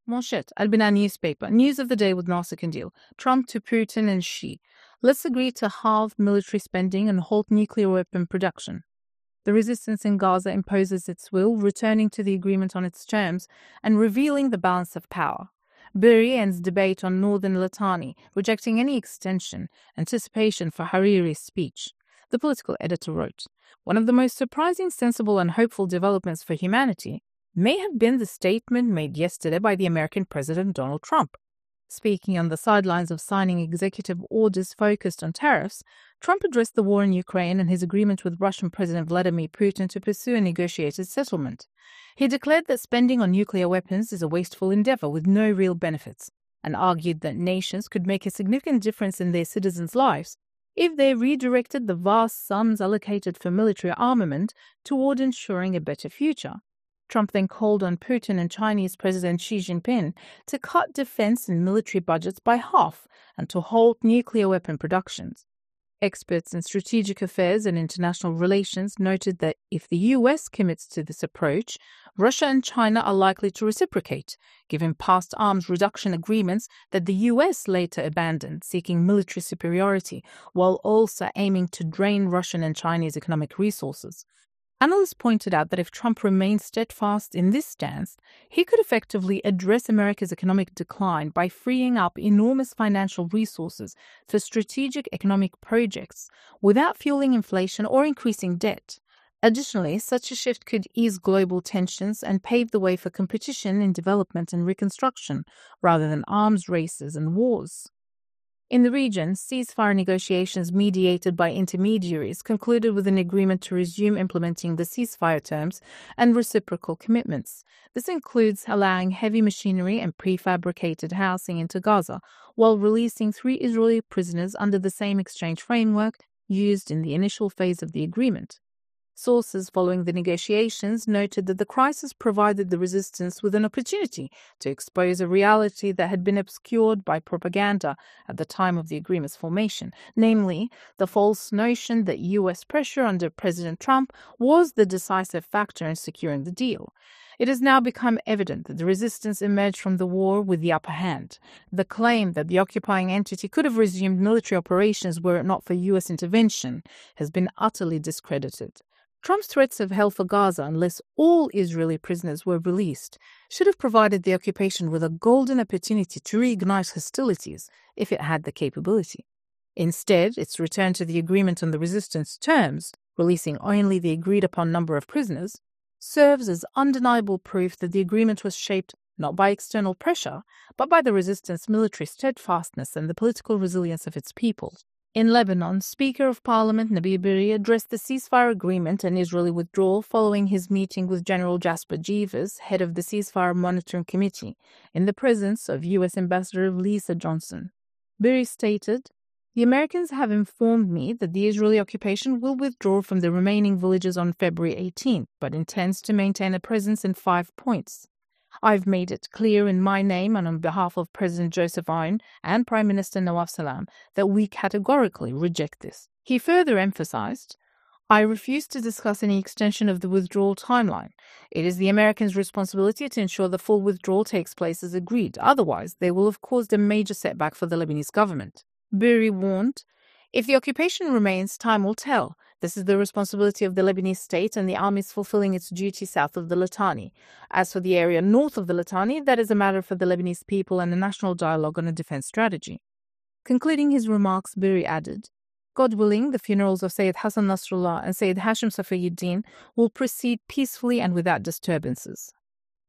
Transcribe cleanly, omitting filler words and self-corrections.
Manchette, Al-Bina newspaper. News of the day with Nasser Kandil. Trump to Putin and Xi. Let's agree to halve military spending and halt nuclear weapon production. The resistance in Gaza imposes its will, returning to the agreement on its terms and revealing the balance of power. Berri ends debate on northern Litani, rejecting any extension, anticipation for Hariri's speech. The political editor wrote, "One of the most surprising, sensible and hopeful developments for humanity may have been the statement made yesterday by the American President Donald Trump. Speaking on the sidelines of signing executive orders focused on tariffs, Trump addressed the war in Ukraine and his agreement with Russian President Vladimir Putin to pursue a negotiated settlement. He declared that spending on nuclear weapons is a wasteful endeavor with no real benefits, and argued that nations could make a significant difference in their citizens' lives if they redirected the vast sums allocated for military armament toward ensuring a better future. Trump then called on Putin and Chinese President Xi Jinping to cut defense and military budgets by half and to halt nuclear weapon productions. Experts in strategic affairs and international relations noted that if the US commits to this approach, Russia and China are likely to reciprocate, given past arms reduction agreements that the US later abandoned, seeking military superiority, while also aiming to drain Russian and Chinese economic resources. Analysts pointed out that if Trump remained steadfast in this stance, he could effectively address America's economic decline by freeing up enormous financial resources for strategic economic projects without fueling inflation or increasing debt. Additionally, such a shift could ease global tensions and pave the way for competition in development and reconstruction, rather than arms races and wars. In the region, ceasefire negotiations mediated by intermediaries concluded with an agreement to resume implementing the ceasefire terms and reciprocal commitments. This includes allowing heavy machinery and prefabricated housing into Gaza, while releasing 3 Israeli prisoners under the same exchange framework used in the initial phase of the agreement. Sources following the negotiations noted that the crisis provided the resistance with an opportunity to expose a reality that had been obscured by propaganda at the time of the agreement's formation, namely the false notion that U.S. pressure under President Trump was the decisive factor in securing the deal. It has now become evident that the resistance emerged from the war with the upper hand. The claim that the occupying entity could have resumed military operations were it not for U.S. intervention has been utterly discredited. Trump's threats of hell for Gaza unless all Israeli prisoners were released should have provided the occupation with a golden opportunity to reignite hostilities if it had the capability. Instead, its return to the agreement on the resistance terms, releasing only the agreed-upon number of prisoners, serves as undeniable proof that the agreement was shaped not by external pressure, but by the resistance military steadfastness and the political resilience of its people. In Lebanon, Speaker of Parliament Nabi Berri addressed the ceasefire agreement and Israeli withdrawal following his meeting with General Jasper Jeevers, head of the Ceasefire Monitoring Committee, in the presence of U.S. Ambassador Lisa Johnson. Berri stated, "The Americans have informed me that the Israeli occupation will withdraw from the remaining villages on February 18th, but intends to maintain a presence in 5 points. I've made it clear in my name and on behalf of President Joseph Aoun and Prime Minister Nawaf Salam that we categorically reject this." He further emphasized, "I refuse to discuss any extension of the withdrawal timeline. It is the Americans' responsibility to ensure the full withdrawal takes place as agreed. Otherwise, they will have caused a major setback for the Lebanese government." Berri warned, "If the occupation remains, time will tell. This is the responsibility of the Lebanese state, and the army is fulfilling its duty south of the Litani. As for the area north of the Litani, that is a matter for the Lebanese people and a national dialogue on a defense strategy." Concluding his remarks, Berri added, "God willing, the funerals of Sayyid Hassan Nasrallah and Sayyid Hashim Safiyuddin will proceed peacefully and without disturbances."